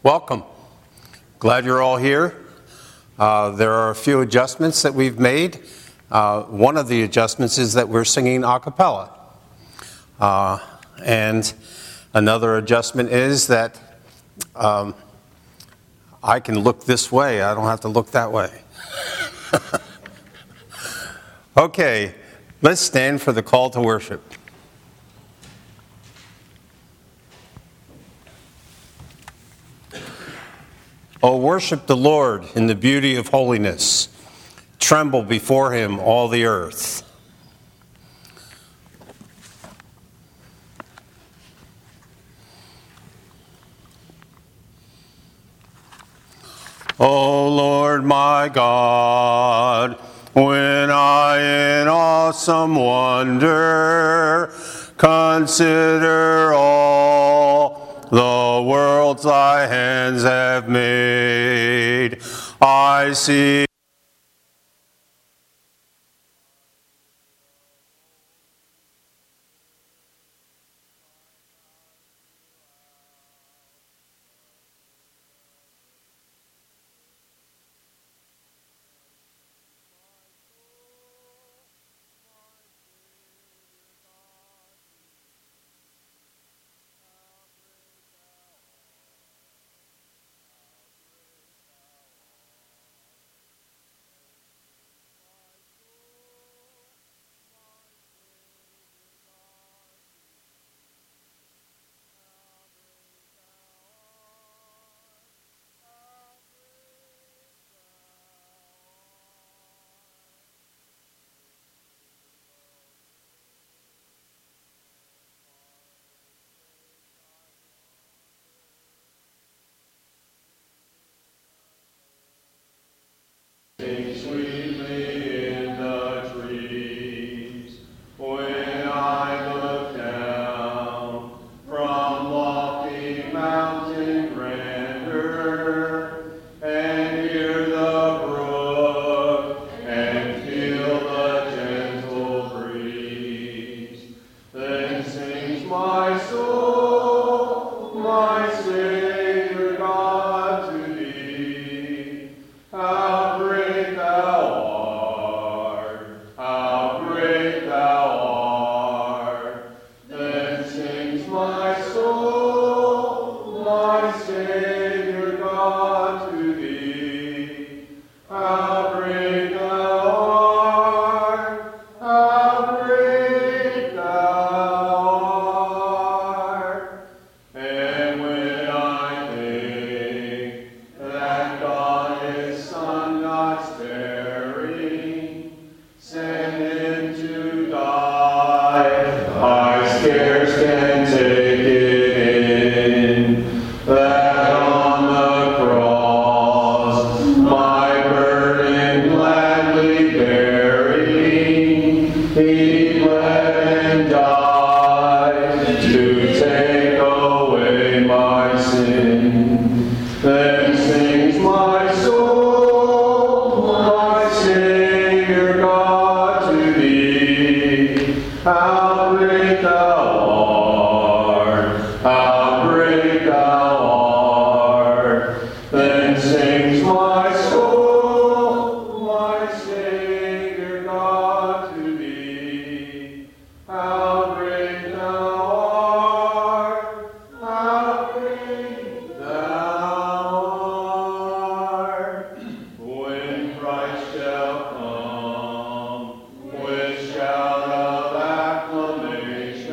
Welcome. Glad you're all here. There are a few adjustments that we've made. One of the adjustments is that we're singing a cappella. And another adjustment is that I can look this way. I don't have to look that way. Okay, let's stand for the call to worship. Oh, worship the Lord in the beauty of holiness. Tremble before him, all the earth. O Lord my God, when I in awesome wonder consider all the worlds thy hands have made, I see sweetly in the trees when I look down from lofty mountain grandeur and hear the brook and feel the gentle breeze. Then sings my soul, my Savior God, to thee. How great thou art, how great thou art. Then sings my soul, my Savior God, to thee. How great thou art, how great thou art. And when I think that God his Son not sparing, sent him to die, I scarce can take it in, that on the cross my burden gladly bearing, he bled and died to take away my sin. Then sings my soul, my Savior God, to thee. How great thou art, how great thou art. Then sings my soul, my Savior God, to thee. How great thou art, how great thou art. When Christ shall come with shout of acclamation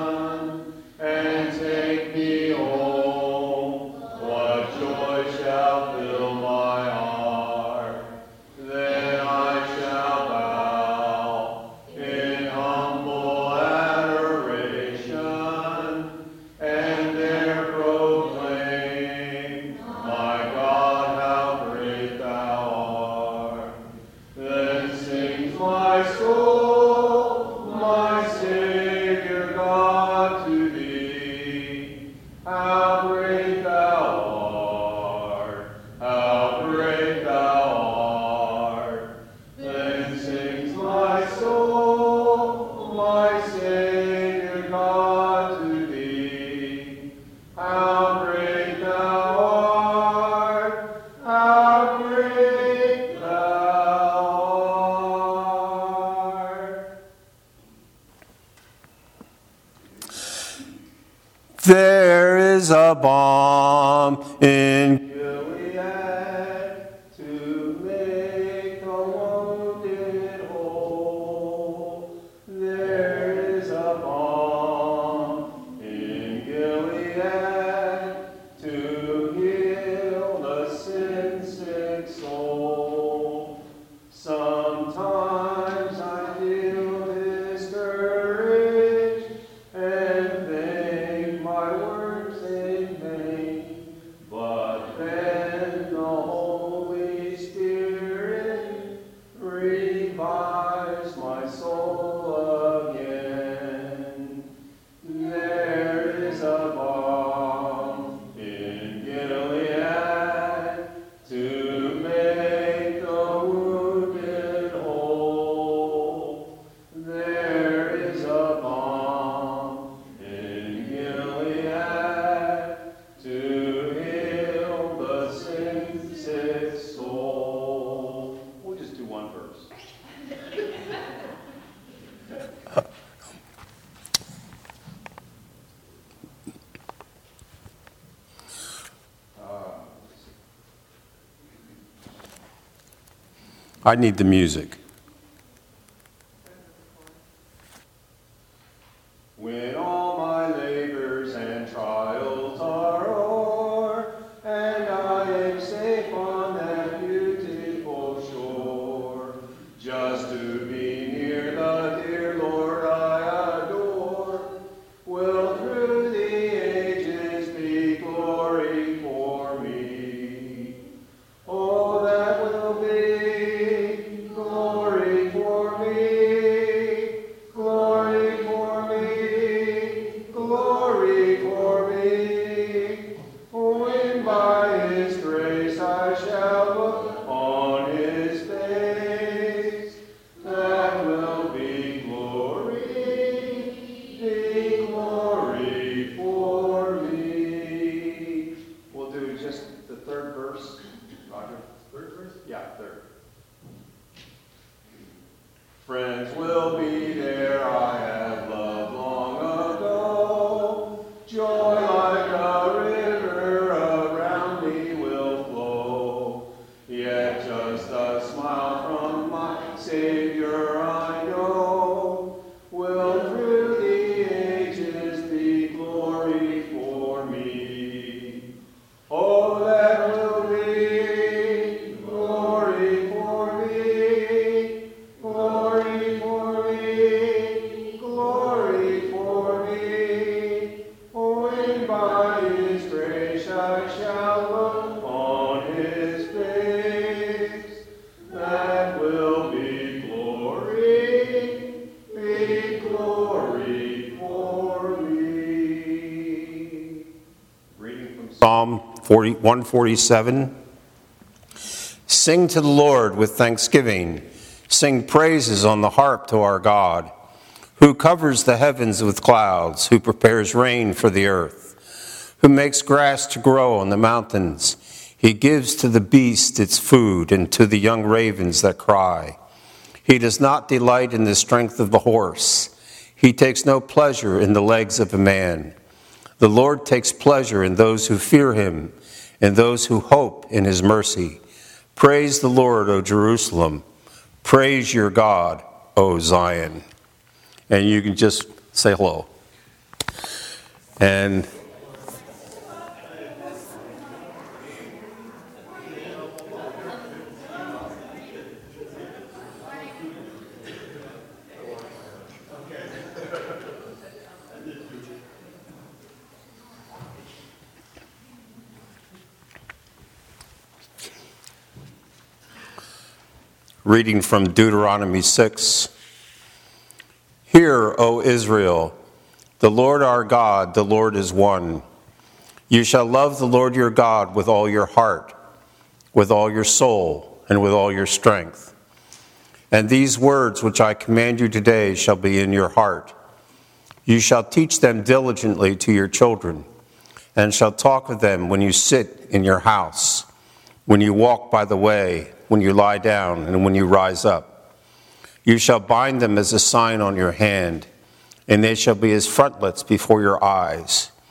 and take me home, what joy shall fill my heart. Then I shall bow in humble adoration and there proclaim, my God, how great thou art. Then sings my soul, my Savior God, to thee. How great thou art, how great thou art. Then sings my soul, my Savior God, to thee. How great thou art. There is a balm in Gilead to make the wounded whole. There is a balm in Gilead to heal the sin-sick soul. Sometimes I feel discouraged and think my works in vain, but then the Holy Spirit revives my soul again. There is a balm in Gilead to make the wounded whole. There is a balm in Gilead to heal the sin-sick soul. We'll just do one verse. I need the music. When all my labors and trials are o'er, and I am safe on that beautiful shore, just to be near the dear Lord I adore, will through the ages be glory for me. Oh, that will be glory for me, glory for me, glory for me. When by His grace I shall look on His face, that will be glory for me. We'll do just the third verse. Roger? Third verse? Yeah, third. Friends will be there I have loved long ago. Joy like a river around me will flow. Yet just a smile from my Savior I know will through the ages be glory for me. Oh, that will be glory for me, glory for me, glory for me. When by His grace I shall look on His face, that will be glory for me. Reading from Psalm 147. Sing to the Lord with thanksgiving. Sing praises on the harp to our God, who covers the heavens with clouds, who prepares rain for the earth, who makes grass to grow on the mountains. He gives to the beast its food, and to the young ravens that cry. He does not delight in the strength of the horse. He takes no pleasure in the legs of a man. The Lord takes pleasure in those who fear Him, and those who hope in His mercy. Praise the Lord, O Jerusalem. Praise your God, O Zion. And you can just say hello. And reading from Deuteronomy 6. Hear, O Israel, the Lord our God, the Lord is one. You shall love the Lord your God with all your heart, with all your soul, and with all your strength. And these words which I command you today shall be in your heart. You shall teach them diligently to your children, and shall talk of them when you sit in your house, when you walk by the way, when you lie down, and when you rise up. You shall bind them as a sign on your hand, and they shall be as frontlets before your eyes.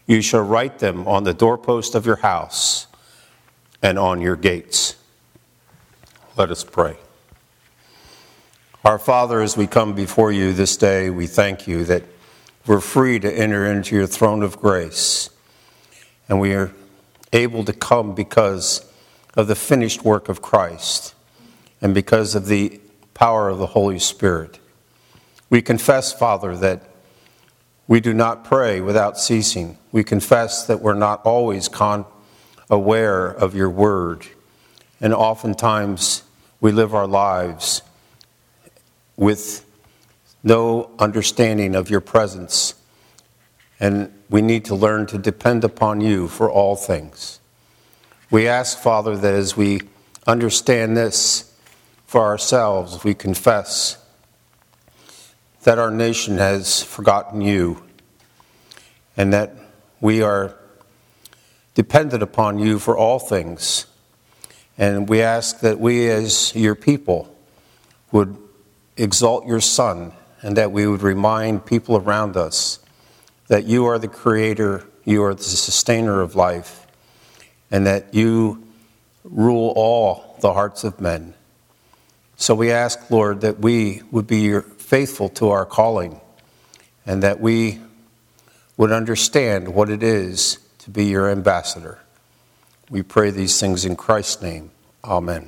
You shall write them on the doorpost of your house and on your gates. Let us pray. Our Father, as we come before you this day, we thank you that we're free to enter into your throne of grace. And we are able to come because of the finished work of Christ and because of the power of the Holy Spirit. We confess, Father, that we do not pray without ceasing. We confess that we're not always aware of your word. And oftentimes we live our lives with no understanding of your presence. And we need to learn to depend upon you for all things. We ask, Father, that as we understand this for ourselves, we confess that our nation has forgotten you and that we are dependent upon you for all things. And we ask that we as your people would exalt your Son and that we would remind people around us that you are the creator, you are the sustainer of life, and that you rule all the hearts of men. So we ask, Lord, that we would be faithful to our calling and that we would understand what it is to be your ambassador. We pray these things in Christ's name. Amen.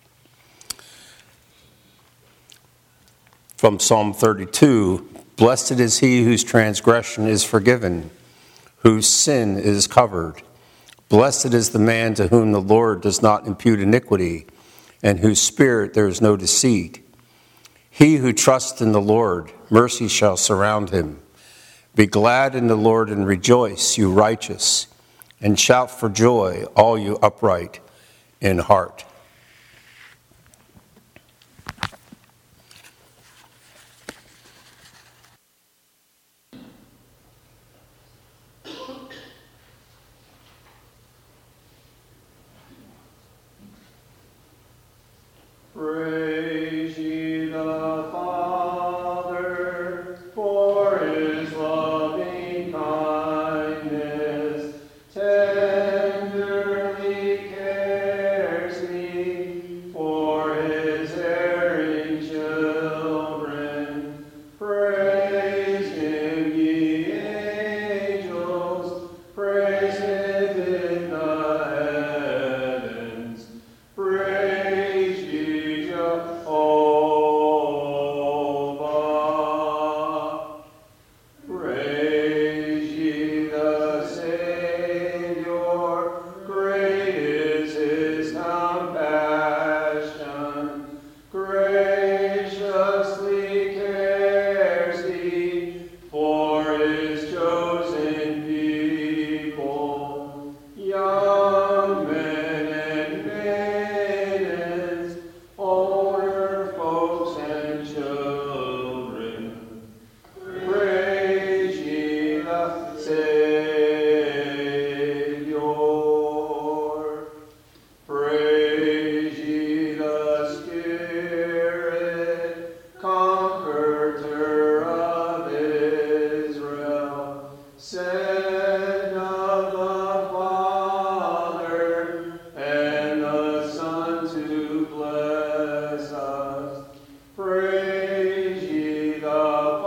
From Psalm 32, blessed is he whose transgression is forgiven, whose sin is covered. Blessed is the man to whom the Lord does not impute iniquity, and whose spirit there is no deceit. He who trusts in the Lord, mercy shall surround him. Be glad in the Lord and rejoice, you righteous, and shout for joy, all you upright in heart. Praise ye the Father for his loving kindness, tenderly cares he for his erring children. Praise him, ye angels, praise him in the heavens. Praise ye Jehovah. Praise ye the Savior. Great is his compassion. Graciously cares he for his chosen people. Young men and maidens, older folks and children, praise ye the Savior. Praise ye the Spirit, Comforter of Israel, sent of the Father and the Son to bless us. Praise ye the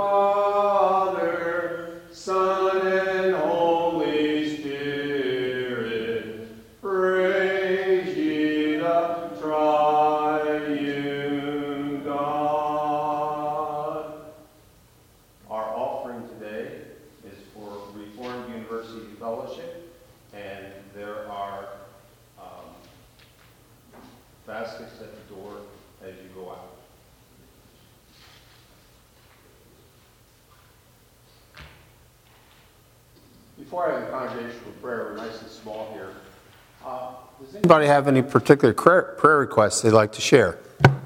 Father, Son, and Holy Spirit. Praise ye the triune God. Our offering today is for Reformed University Fellowship, and there are baskets at the door as you go out. Before I have the congregational prayer, we're nice and small here. Does Anybody have any particular prayer requests they'd like to share?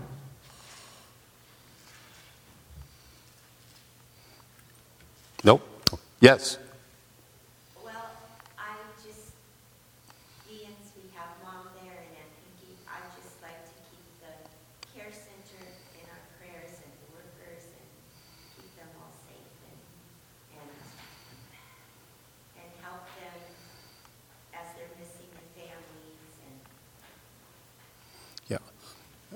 Nope. Yes. Well, I just, Ian's, we have Mom there, and I think I'd just like to keep the care center in our prayers and the workers and keep them all safe and help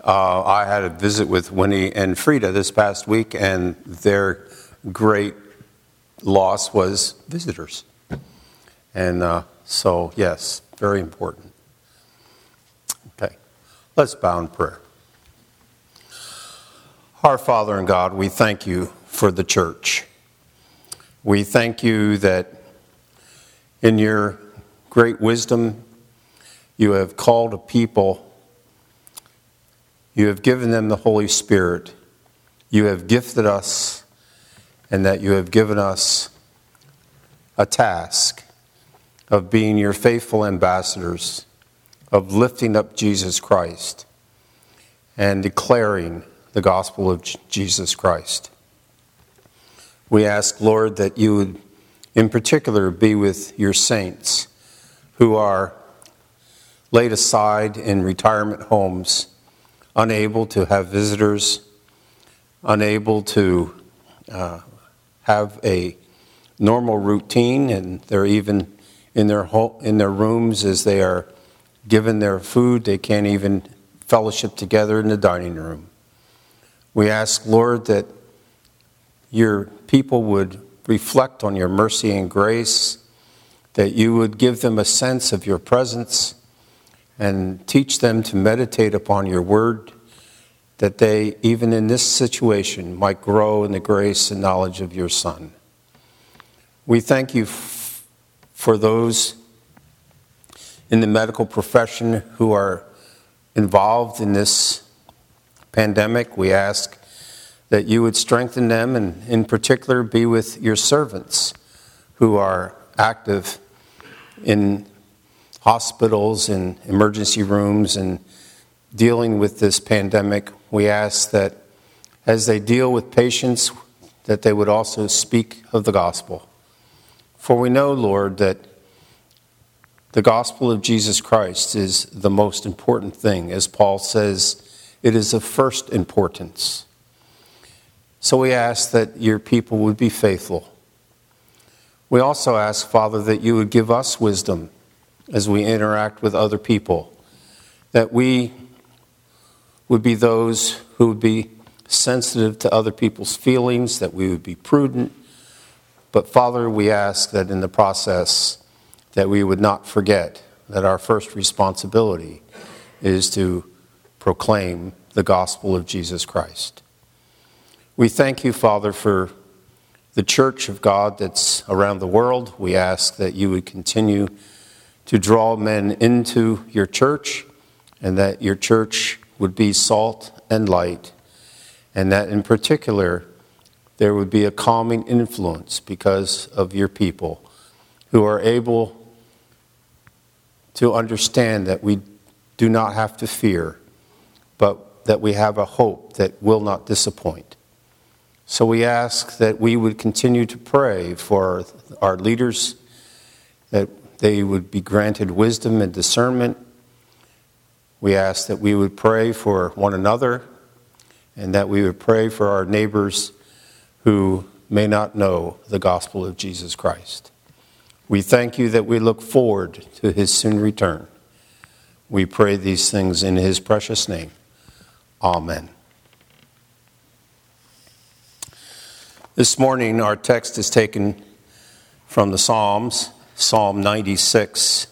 I had a visit with Winnie and Frida this past week, and their great loss was visitors. And so, yes, very important. Okay, let's bow in prayer. Our Father and God, we thank you for the church. We thank you that in your great wisdom, you have called a people. You have given them the Holy Spirit. You have gifted us, and that you have given us a task of being your faithful ambassadors, of lifting up Jesus Christ and declaring the gospel of Jesus Christ. We ask, Lord, that you would in particular be with your saints who are laid aside in retirement homes, unable to have visitors, unable to have a normal routine, and they're even in their rooms as they are given their food. They can't even fellowship together in the dining room. We ask, Lord, that your people would reflect on your mercy and grace, that you would give them a sense of your presence and teach them to meditate upon your word, that they, even in this situation, might grow in the grace and knowledge of your Son. We thank you for those in the medical profession who are involved in this pandemic. We ask that you would strengthen them, and in particular be with your servants who are active in hospitals and emergency rooms and dealing with this pandemic. We ask that as they deal with patients, that they would also speak of the gospel. For we know, Lord, that the gospel of Jesus Christ is the most important thing. As Paul says, it is of first importance. So we ask that your people would be faithful. We also ask, Father, that you would give us wisdom as we interact with other people, that we would be those who would be sensitive to other people's feelings, that we would be prudent. But Father, we ask that in the process that we would not forget that our first responsibility is to proclaim the gospel of Jesus Christ. We thank you, Father, for the church of God that's around the world. We ask that you would continue to draw men into your church, and that your church would be salt and light, and that in particular there would be a calming influence because of your people who are able to understand that we do not have to fear, but that we have a hope that will not disappoint. So we ask that we would continue to pray for our leaders, that they would be granted wisdom and discernment. We ask that we would pray for one another, and that we would pray for our neighbors who may not know the gospel of Jesus Christ. We thank you that we look forward to his soon return. We pray these things in his precious name. Amen. This morning, our text is taken from the Psalms, Psalm 96.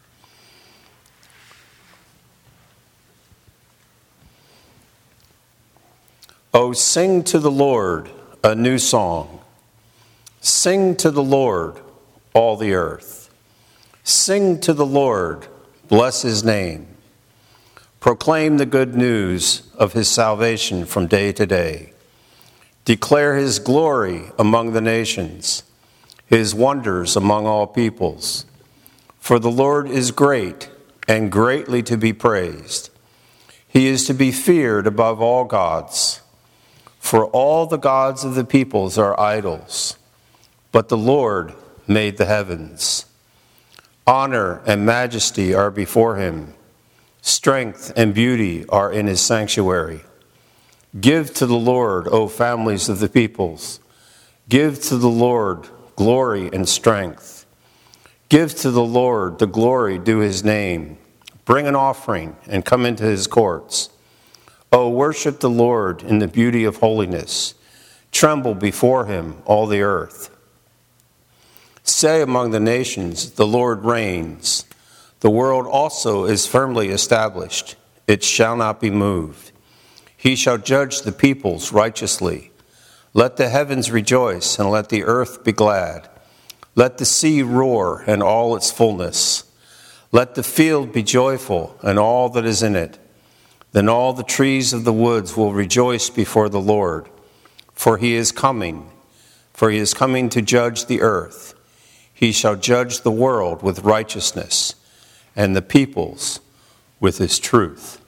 Oh, sing to the Lord a new song. Sing to the Lord, all the earth. Sing to the Lord, bless his name. Proclaim the good news of his salvation from day to day. Declare his glory among the nations, his wonders among all peoples. For the Lord is great and greatly to be praised. He is to be feared above all gods. For all the gods of the peoples are idols, but the Lord made the heavens. Honor and majesty are before him. Strength and beauty are in his sanctuary. Give to the Lord, O families of the peoples. Give to the Lord glory and strength. Give to the Lord the glory due his name. Bring an offering and come into his courts. O worship the Lord in the beauty of holiness. Tremble before him, all the earth. Say among the nations, the Lord reigns. The world also is firmly established. It shall not be moved. He shall judge the peoples righteously. Let the heavens rejoice, and let the earth be glad. Let the sea roar, and all its fullness. Let the field be joyful, and all that is in it. Then all the trees of the woods will rejoice before the Lord. For he is coming to judge the earth. He shall judge the world with righteousness, and the peoples with his truth.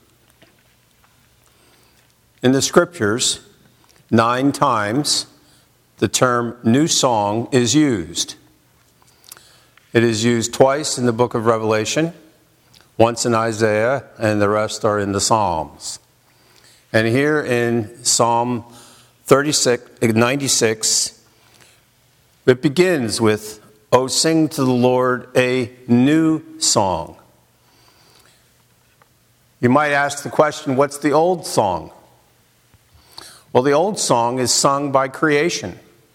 In the scriptures, 9 times the term new song is used. It is used twice in the book of Revelation, once in Isaiah, and the rest are in the Psalms. And here in Psalm 96, it begins with, "O sing to the Lord a new song." You might ask the question, what's the old song? Well, the old song is sung by creation.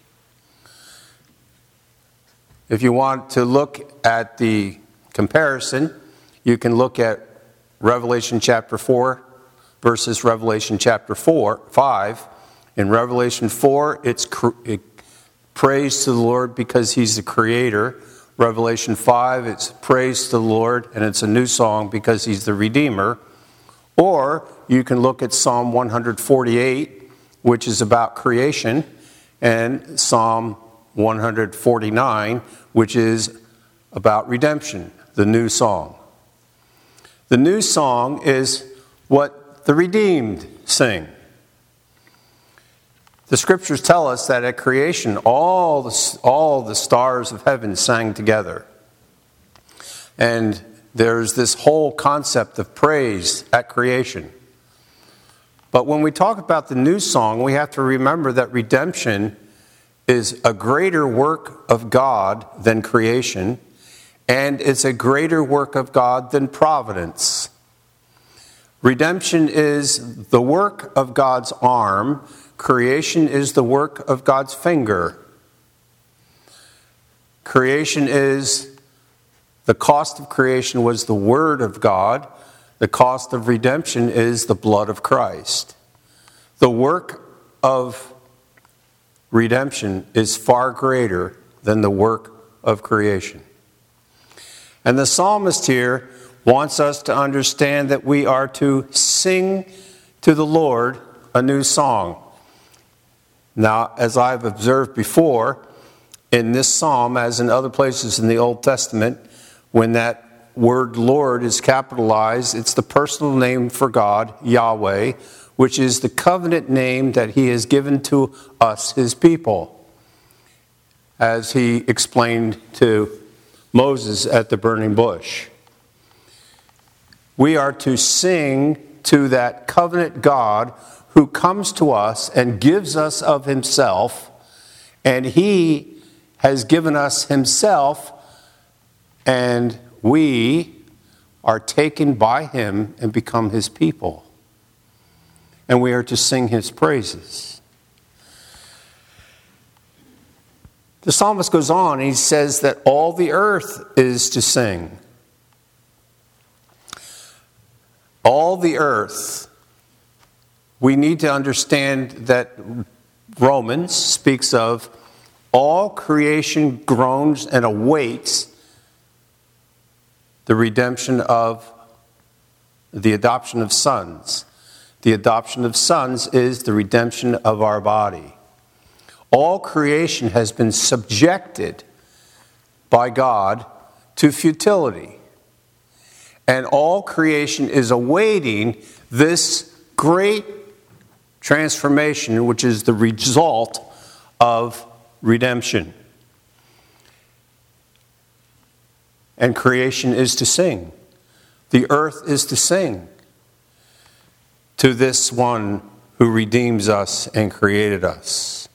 If you want to look at the comparison, you can look at Revelation chapter 4 versus Revelation chapter 5. In Revelation 4, it's praise to the Lord because he's the creator. Revelation 5, it's praise to the Lord, and it's a new song because he's the redeemer. Or you can look at Psalm 148, which is about creation, and Psalm 149, which is about redemption, the new song. The new song is what the redeemed sing. The scriptures tell us that at creation, all the stars of heaven sang together. And there's this whole concept of praise at creation. But when we talk about the new song, we have to remember that redemption is a greater work of God than creation, and it's a greater work of God than providence. Redemption is the work of God's arm. Creation is the work of God's finger. The cost of creation was the word of God. The cost of redemption is the blood of Christ. The work of redemption is far greater than the work of creation. And the psalmist here wants us to understand that we are to sing to the Lord a new song. Now, as I've observed before, in this psalm, as in other places in the Old Testament, when that word Lord is capitalized, it's the personal name for God, Yahweh, which is the covenant name that he has given to us, his people, as he explained to Moses at the burning bush. We are to sing to that covenant God who comes to us and gives us of himself, and he has given us himself, and we are taken by him and become his people. And we are to sing his praises. The psalmist goes on and he says that all the earth is to sing. All the earth. We need to understand that Romans speaks of all creation groans and awaits the redemption of the adoption of sons. The adoption of sons is the redemption of our body. All creation has been subjected by God to futility. And all creation is awaiting this great transformation, which is the result of redemption. And creation is to sing. The earth is to sing to this one who redeems us and created us.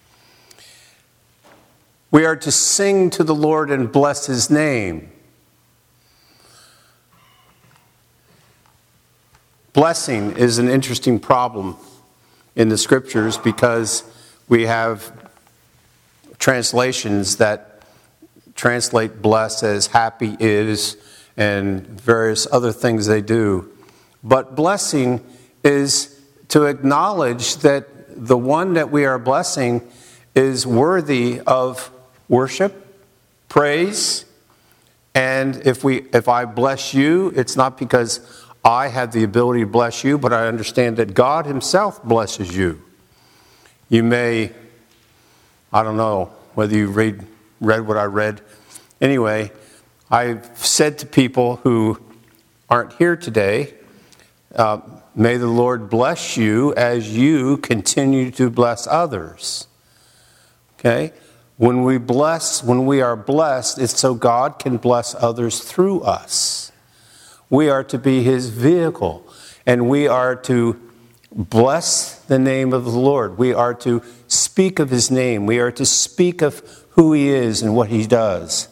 We are to sing to the Lord and bless his name. Blessing is an interesting problem in the scriptures because we have translations that translate bless as happy is and various other things they do. But blessing is to acknowledge that the one that we are blessing is worthy of worship, praise, and if I bless you, it's not because I have the ability to bless you, but I understand that God himself blesses you. You may, I don't know whether you read what I read. Anyway, I've said to people who aren't here today, may the Lord bless you as you continue to bless others. Okay? When we are blessed, it's so God can bless others through us. We are to be his vehicle, and we are to bless the name of the Lord. We are to speak of his name. We are to speak of who he is and what he does.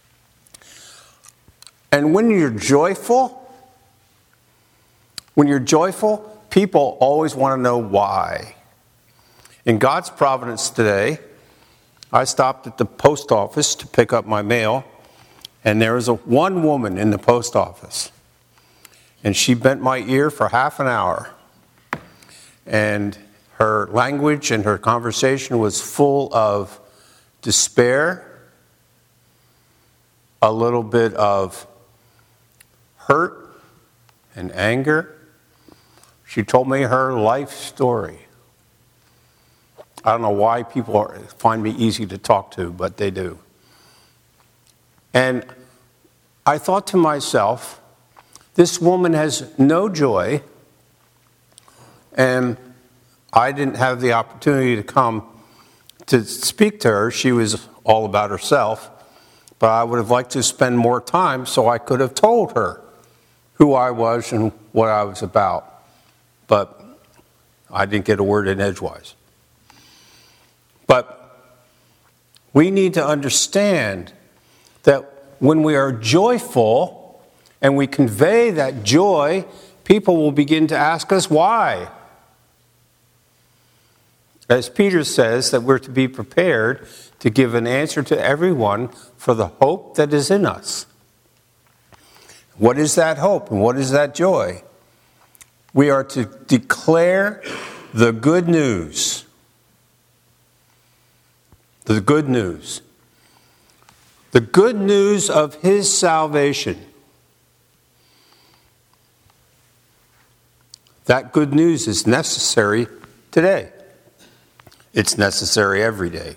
And when you're joyful, people always want to know why. In God's providence today, I stopped at the post office to pick up my mail, and there was one woman in the post office. And she bent my ear for half an hour. And her language and her conversation was full of despair, a little bit of hurt and anger. She told me her life story. I don't know why people find me easy to talk to, but they do. And I thought to myself, this woman has no joy, and I didn't have the opportunity to come to speak to her. She was all about herself, but I would have liked to spend more time so I could have told her who I was and what I was about. But I didn't get a word in edgewise. But we need to understand that when we are joyful and we convey that joy, people will begin to ask us why. As Peter says, that we're to be prepared to give an answer to everyone for the hope that is in us. What is that hope and what is that joy? We are to declare the good news. The good news. The good news of his salvation. That good news is necessary today. It's necessary every day.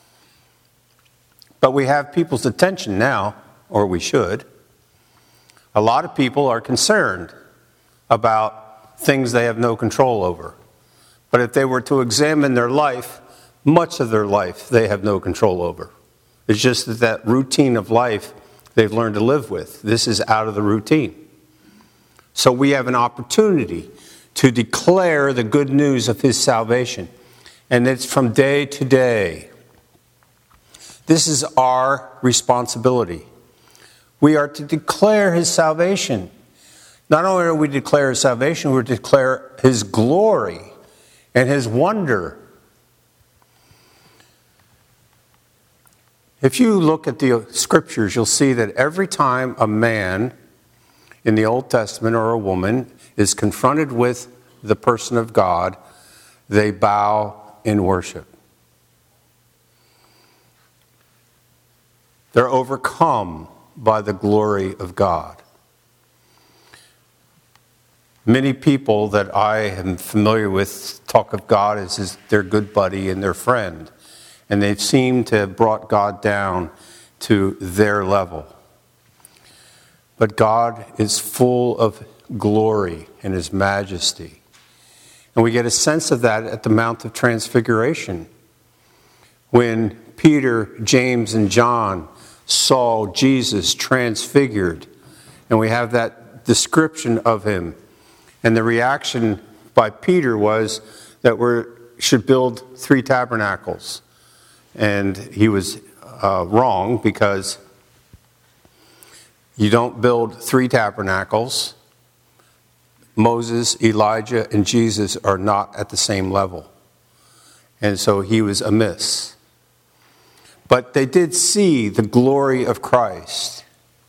But we have people's attention now, or we should. A lot of people are concerned about things they have no control over. But if they were to examine their life, much of their life they have no control over. It's just that routine of life they've learned to live with. This is out of the routine. So we have an opportunity to declare the good news of his salvation. And it's from day to day. This is our responsibility. We are to declare his salvation. Not only are we to declare his salvation, we're to declare his glory and his wonder. If you look at the scriptures, you'll see that every time a man in the Old Testament or a woman is confronted with the person of God, they bow in worship. They're overcome by the glory of God. Many people that I am familiar with talk of God as their good buddy and their friend, and they seem to have brought God down to their level. But God is full of glory in his majesty. And we get a sense of that at the Mount of Transfiguration. When Peter, James, and John saw Jesus transfigured, and we have that description of him. And the reaction by Peter was that we should build 3 tabernacles. And he was wrong, because you don't build 3 tabernacles. Moses, Elijah, and Jesus are not at the same level. And so he was amiss. But they did see the glory of Christ.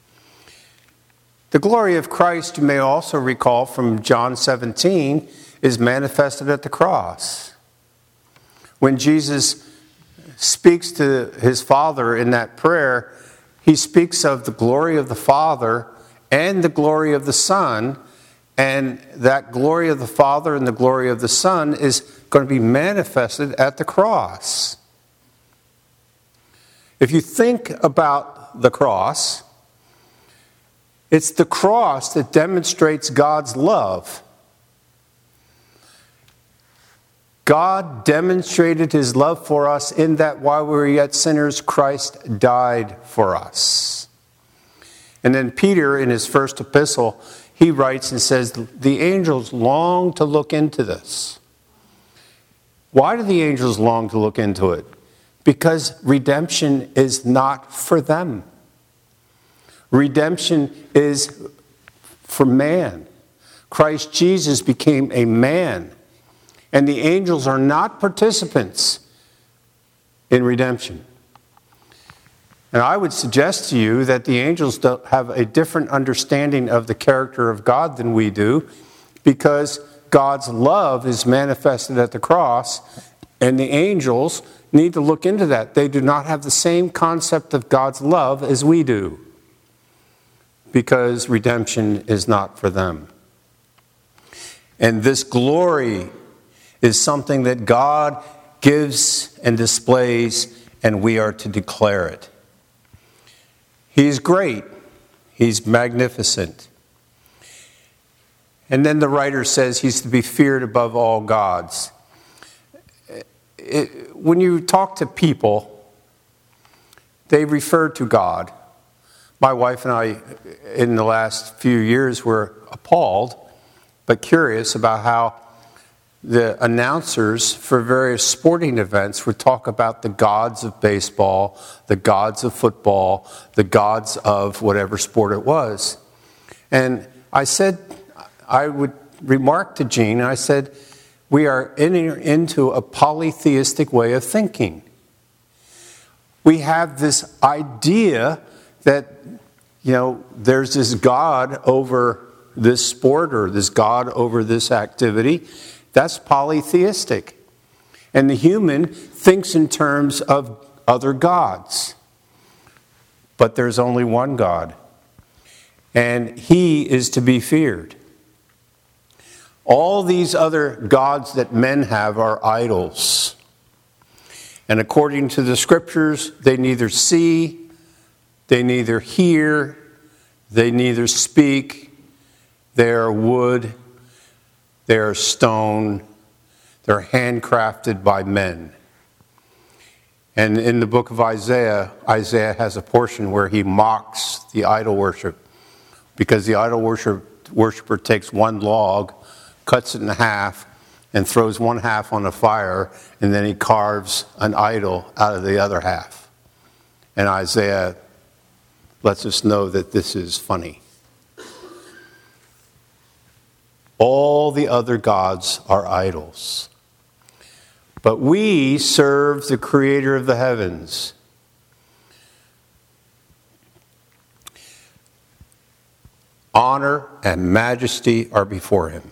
The glory of Christ, you may also recall from John 17, is manifested at the cross. When Jesus speaks to his Father in that prayer, he speaks of the glory of the Father and the glory of the Son, and that glory of the Father and the glory of the Son is going to be manifested at the cross. If you think about the cross, it's the cross that demonstrates God's love. God demonstrated his love for us in that while we were yet sinners, Christ died for us. And then Peter, in his first epistle, he writes and says, the angels long to look into this. Why do the angels long to look into it? Because redemption is not for them. Redemption is for man. Christ Jesus became a man. And the angels are not participants in redemption. And I would suggest to you that the angels don't have a different understanding of the character of God than we do, because God's love is manifested at the cross, and the angels need to look into that. They do not have the same concept of God's love as we do, because redemption is not for them. And this glory is something that God gives and displays, and we are to declare it. He's great. He's magnificent. And then the writer says he's to be feared above all gods. When you talk to people, they refer to God. My wife and I, in the last few years, were appalled, but curious about how the announcers for various sporting events would talk about the gods of baseball, the gods of football, the gods of whatever sport it was. And I said, I would remark to Jean, I said, we are into a polytheistic way of thinking. We have this idea that, there's this God over this sport or this God over this activity. That's polytheistic. And the human thinks in terms of other gods. But there's only one God. And he is to be feared. All these other gods that men have are idols. And according to the scriptures, they neither see, they neither hear, they neither speak, they are wood, they are stone, they're handcrafted by men. And in the book of Isaiah, Isaiah has a portion where he mocks the idol worship, because the idol worshiper takes one log, cuts it in half, and throws one half on the fire, and then he carves an idol out of the other half. And Isaiah lets us know that this is funny. All the other gods are idols. But we serve the Creator of the heavens. Honor and majesty are before him.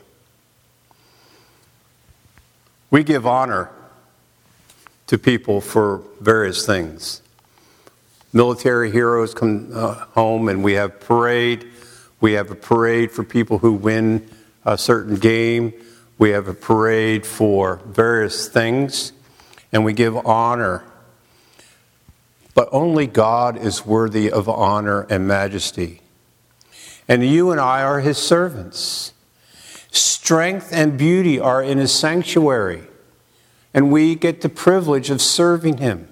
We give honor to people for various things. Military heroes come home and we have parade. We have a parade for people who win a certain game. We have a parade for various things. And we give honor. But only God is worthy of honor and majesty. And you and I are his servants. Strength and beauty are in his sanctuary, and we get the privilege of serving him.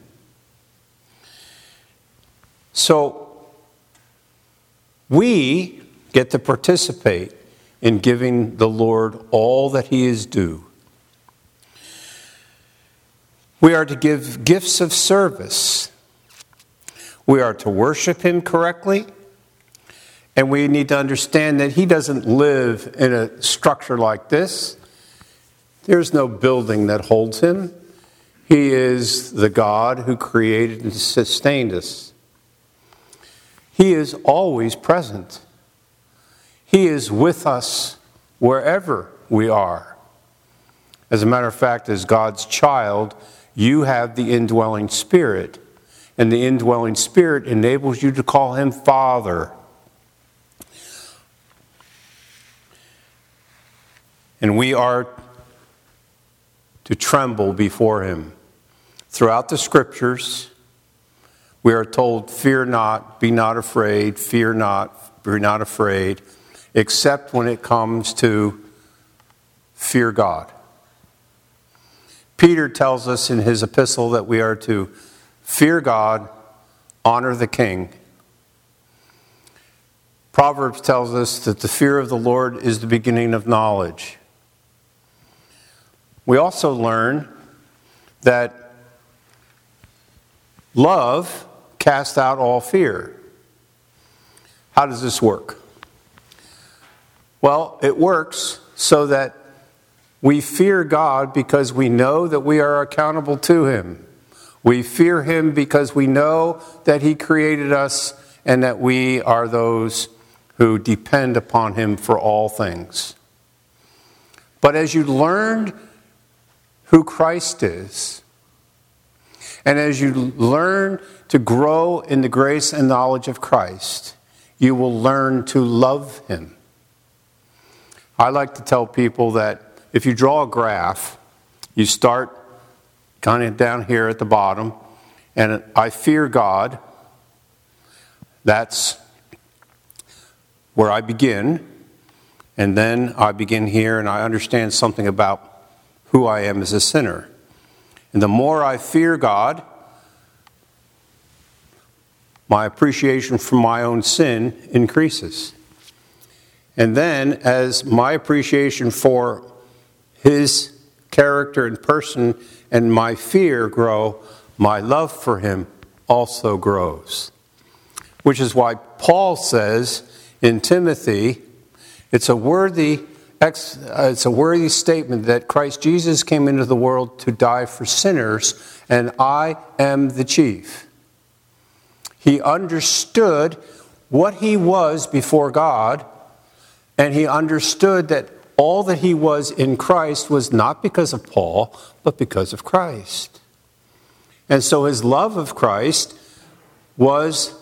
So, we get to participate in giving the Lord all that he is due. We are to give gifts of service. We are to worship him correctly, And we need to understand that he doesn't live in a structure like this. There's no building that holds him. He is the God who created and sustained us. He is always present. He is with us wherever we are. As a matter of fact, as God's child, you have the indwelling Spirit. And the indwelling Spirit enables you to call him Father. And we are to tremble before him. Throughout the scriptures, we are told, fear not, be not afraid, fear not, be not afraid, except when it comes to fear God. Peter tells us in his epistle that we are to fear God, honor the king. Proverbs tells us that the fear of the Lord is the beginning of knowledge. We also learn that love casts out all fear. How does this work? Well, it works so that we fear God because we know that we are accountable to him. We fear him because we know that he created us and that we are those who depend upon him for all things. But as you learn who Christ is, and as you learn to grow in the grace and knowledge of Christ, you will learn to love him. I like to tell people that if you draw a graph, you start kind of down here at the bottom, and I fear God. That's where I begin. And then I begin here, and I understand something about who I am as a sinner. And the more I fear God, my appreciation for my own sin increases. And then as my appreciation for his character and person and my fear grow, my love for him also grows. Which is why Paul says in Timothy, it's a worthy statement that Christ Jesus came into the world to die for sinners, and I am the chief. He understood what he was before God, and he understood that all that he was in Christ was not because of Paul, but because of Christ. And so his love of Christ was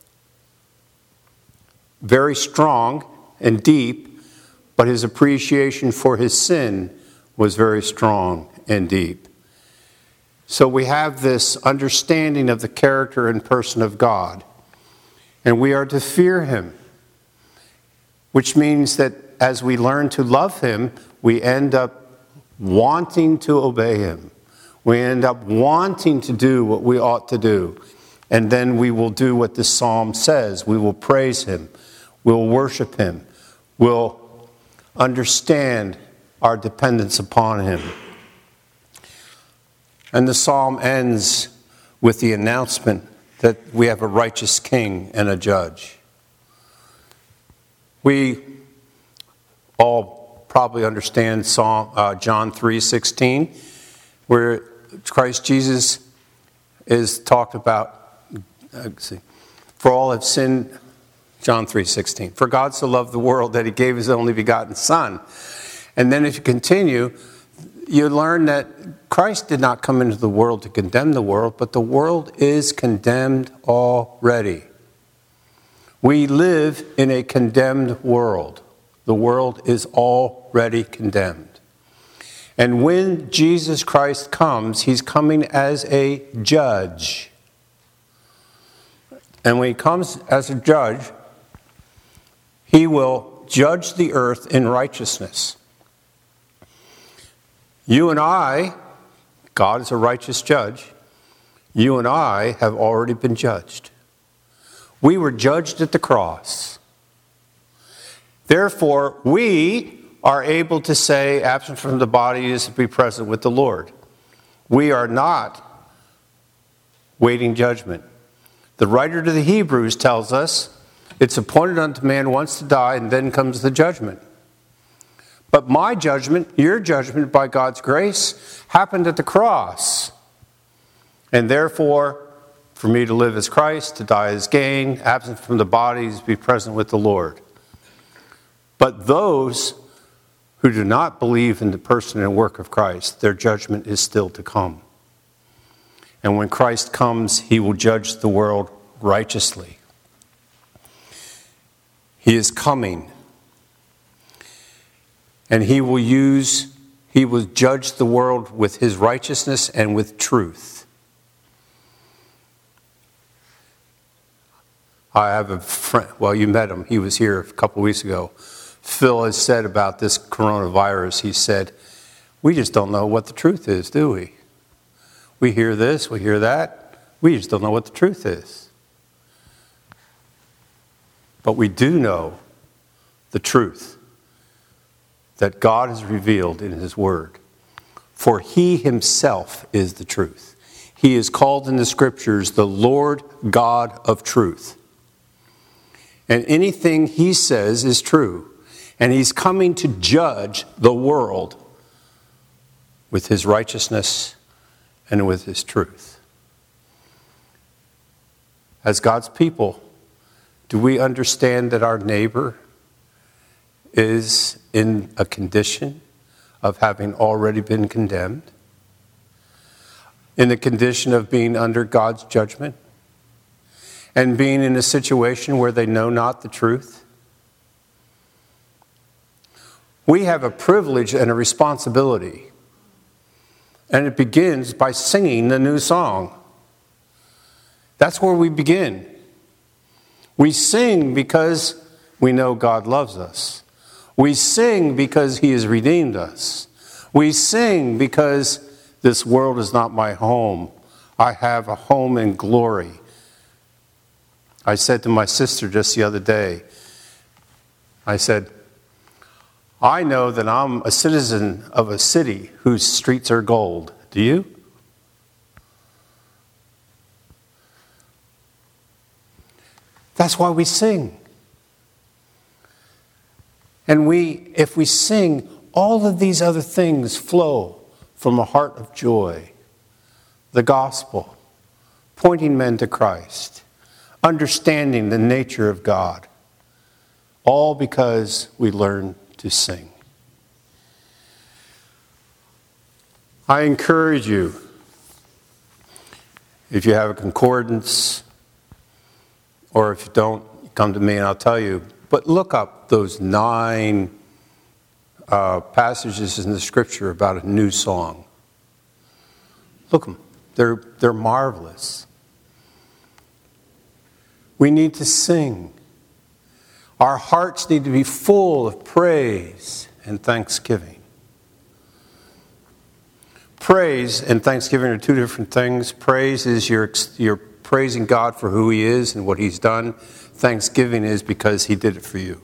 very strong and deep, but his appreciation for his sin was very strong and deep. So we have this understanding of the character and person of God, and we are to fear him, which means that as we learn to love him, we end up wanting to obey him. We end up wanting to do what we ought to do. And then we will do what this psalm says. We will praise him. We'll worship him. We'll understand our dependence upon him. And the psalm ends with the announcement that we have a righteous king and a judge. We all probably understand John 3:16, where Christ Jesus is talked about. For all have sinned. John 3:16. For God so loved the world that he gave his only begotten Son. And then if you continue, you learn that Christ did not come into the world to condemn the world, but the world is condemned already. We live in a condemned world. The world is already condemned. And when Jesus Christ comes, he's coming as a judge. And when he comes as a judge, he will judge the earth in righteousness. You and I, God is a righteous judge, you and I have already been judged. We were judged at the cross. Therefore, we are able to say, absent from the body is to be present with the Lord. We are not waiting judgment. The writer to the Hebrews tells us It's appointed unto man once to die, and then comes the judgment. But my judgment, your judgment by God's grace, happened at the cross. And therefore, for me to live as Christ, to die as gain, absent from the body, to be present with the Lord. But those who do not believe in the person and work of Christ, their judgment is still to come. And when Christ comes, he will judge the world righteously. He is coming. And he will judge the world with his righteousness and with truth. I have a friend, well, you met him. He was here a couple weeks ago. Phil has said about this coronavirus, he said, we just don't know what the truth is, do we? We hear this, we hear that. We just don't know what the truth is. But we do know the truth that God has revealed in his word. For he himself is the truth. He is called in the scriptures the Lord God of truth. And anything he says is true. And he's coming to judge the world with his righteousness and with his truth. As God's people, do we understand that our neighbor is in a condition of having already been condemned? In the condition of being under God's judgment? And being in a situation where they know not the truth? We have a privilege and a responsibility. And it begins by singing the new song. That's where we begin. We sing because we know God loves us. We sing because he has redeemed us. We sing because this world is not my home. I have a home in glory. I said to my sister just the other day, I said, I know that I'm a citizen of a city whose streets are gold. Do you? That's why we sing. And if we sing, all of these other things flow from a heart of joy. The gospel, pointing men to Christ, understanding the nature of God, all because we learn to sing. I encourage you, if you have a concordance, or if you don't, come to me and I'll tell you, but look up those 9 passages in the scripture about a new song. Look them. They're marvelous. We need to sing. Our hearts need to be full of praise and thanksgiving. Praise and thanksgiving are 2 different things. Praise is you're praising God for who he is and what he's done. Thanksgiving is because he did it for you.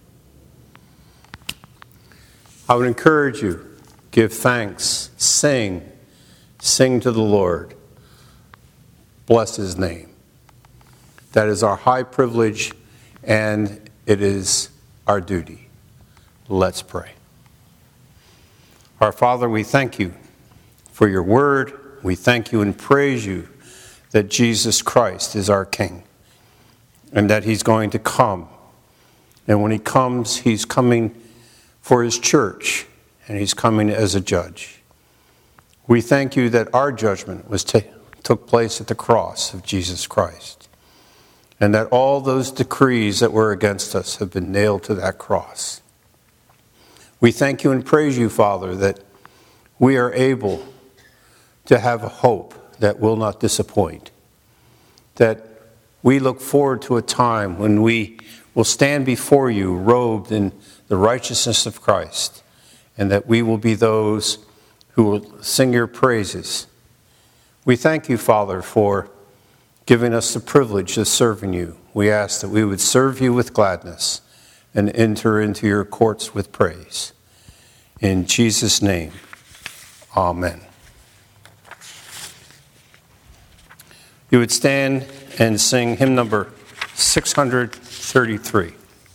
I would encourage you, give thanks, sing to the Lord. Bless his name. That is our high privilege, and it is our duty. Let's pray. Our Father, we thank you for your word. We thank you and praise you that Jesus Christ is our King and that he's going to come. And when he comes, he's coming for his church, and he's coming as a judge. We thank you that our judgment took place at the cross of Jesus Christ, and that all those decrees that were against us have been nailed to that cross. We thank you and praise you, Father, that we are able to have a hope that will not disappoint, that we look forward to a time when we will stand before you robed in the righteousness of Christ, and that we will be those who will sing your praises. We thank you, Father, for giving us the privilege of serving you. We ask that we would serve you with gladness and enter into your courts with praise. In Jesus' name, amen. You would stand and sing hymn number 603. 33.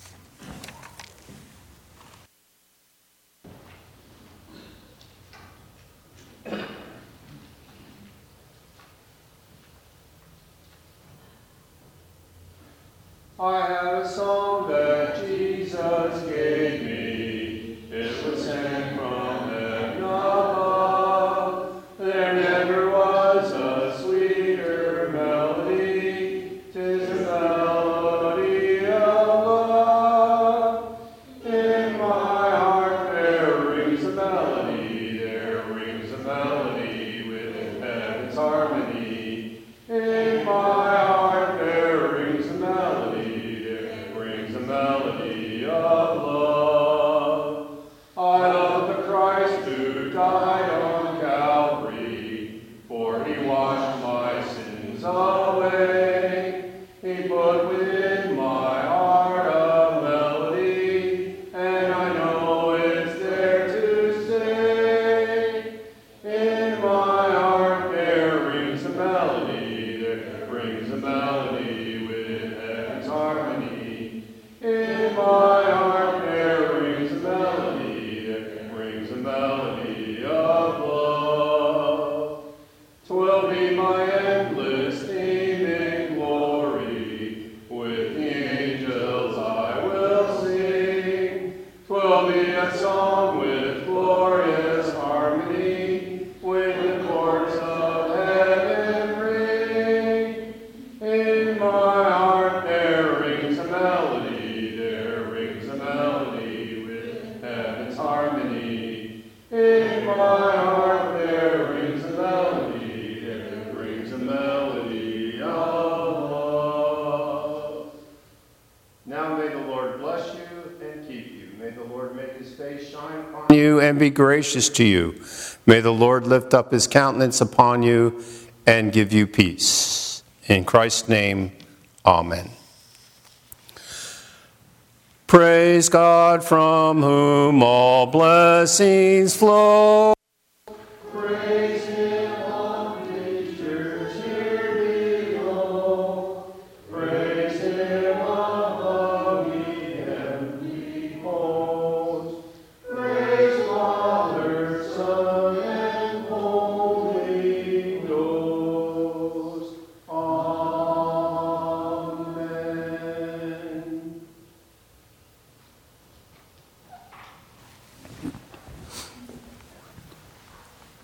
I have a song that Jesus gave me. It was sent from heaven above. There never was a sweeter melody. 'Tis a melody of love. In my heart there rings a melody. There rings a melody within heaven's harmony. In my heart there rings a melody. Melody of love. I love the Christ who died on Calvary, for he washed my sins away. He put within my heart a melody, and I know it's there to stay. In my heart there rings a melody, there rings a melody with heaven's harmony. In my heart there rings a melody, there rings a melody of love. 'Twill be my endless theme in glory, with the angels I will sing. 'Twill be a song with glorious harmony, with the chords of heaven ring. In my heart there rings a melody. Harmony. In my heart there rings a melody, there rings a melody of love. Now may the Lord bless you and keep you. May the Lord make his face shine upon you and be gracious to you. May the Lord lift up his countenance upon you and give you peace. In Christ's name, amen. Praise God, from whom all blessings flow.